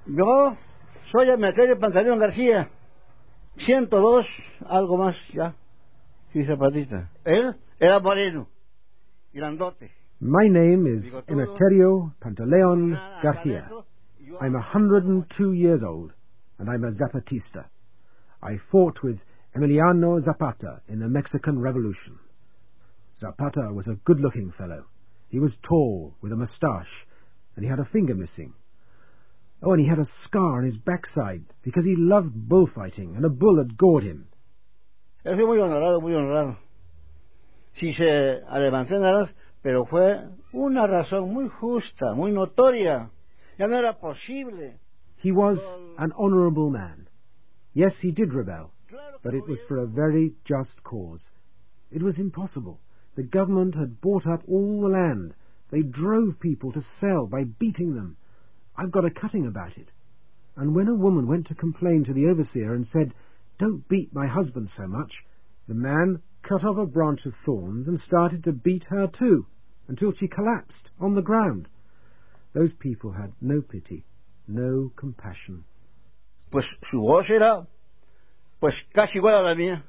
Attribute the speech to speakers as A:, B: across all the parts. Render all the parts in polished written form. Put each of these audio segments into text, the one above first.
A: Yo soy Emeterio Pantaleón García, 102, algo más ya. Sí, zapatista. Él era moreno, grandote.
B: My name is Emeterio Pantaleon Garcia. I'm 102 years old, and I'm a Zapatista. I fought with Emiliano Zapata in the Mexican Revolution. Zapata was a good-looking fellow. He was tall, with a moustache, and he had a finger missing. Oh, and he had a scar on his backside, because he loved bullfighting, and a bull had gored him.
A: Él fue muy honorado, muy honrado. Sí se levantó en aras, pero fue una razón muy justa, muy notoria. Ya no era posible.
B: He was an honourable man. Yes, he did rebel, but it was for a very just cause. It was impossible. The government had bought up all the land. They drove people to sell by beating them. I've got a cutting about it. And when a woman went to complain to the overseer and said, "Don't beat my husband so much," the man cut off a branch of thorns and started to beat her too, until she collapsed on the ground. Those people had no pity, no compassion.
A: Pues su voz era, pues casi igual a la mía.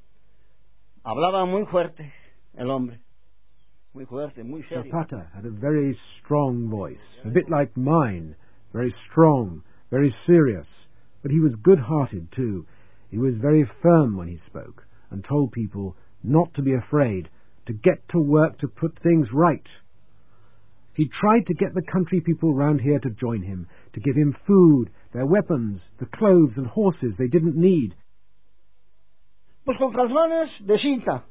A: Hablaba muy fuerte el hombre. Muy fuerte, muy serio.
B: Zapata had a very strong voice, a bit like mine, very strong, very serious, but he was good-hearted too. He was very firm when he spoke, and told people not to be afraid, to get to work to put things right. He tried to get the country people round here to join him, to give him food, their weapons, the clothes and horses they didn't need.
A: Pues con calzones de cinta.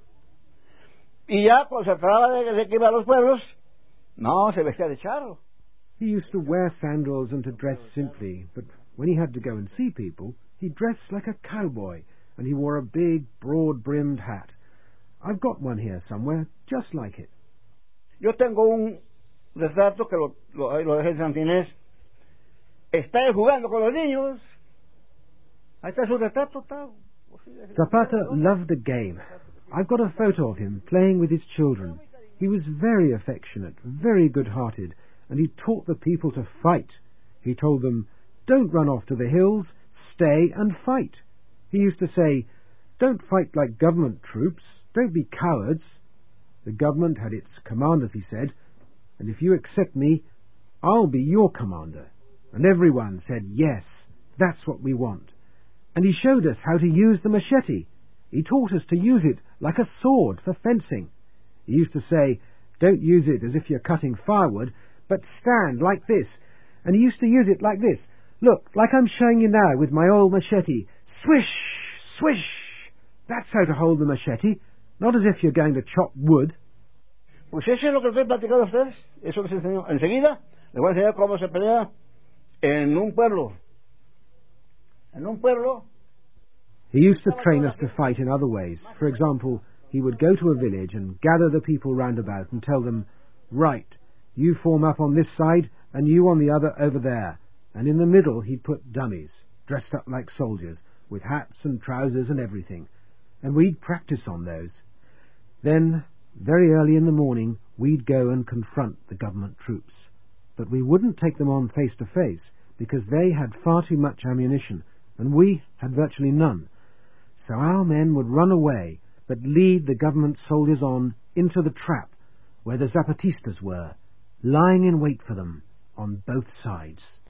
A: Y ya cuando se trataba de que iba a los pueblos, no, se vestía de charro.
B: He used to wear sandals and to dress simply, but when he had to go and see people, he dressed like a cowboy, and he wore a big, broad-brimmed hat. I've got one here somewhere, just like it.
A: Yo tengo un retrato que lo dejé en Santa Inés. Está él jugando con los niños. Ahí está su retrato.
B: Zapata loved a game. I've got a photo of him playing with his children. He was very affectionate, very good-hearted, and he taught the people to fight. He told them, "Don't run off to the hills, stay and fight." He used to say, "Don't fight like government troops, don't be cowards." The government had its commanders, he said, "and if you accept me, I'll be your commander." And everyone said, "Yes, that's what we want." And he showed us how to use the machete. He taught us to use it like a sword for fencing. He used to say, "Don't use it as if you're cutting firewood, but stand like this." And he used to use it like this. Look, like I'm showing you now with my old machete. Swish, swish. That's how to hold the machete, not as if you're going to chop wood.
A: Pues eso es lo que les he platicado a ustedes. Eso les enseño. Enseguida les voy a enseñar cómo se pelea en un pueblo. En un pueblo.
B: He used to train us to fight in other ways. For example, he would go to a village and gather the people round about and tell them, "Right, you form up on this side and you on the other over there." And in the middle he'd put dummies, dressed up like soldiers, with hats and trousers and everything. And we'd practice on those. Then, very early in the morning, we'd go and confront the government troops. But we wouldn't take them on face to face, because they had far too much ammunition, and we had virtually none. So our men would run away, but lead the government soldiers on into the trap, where the Zapatistas were, lying in wait for them on both sides.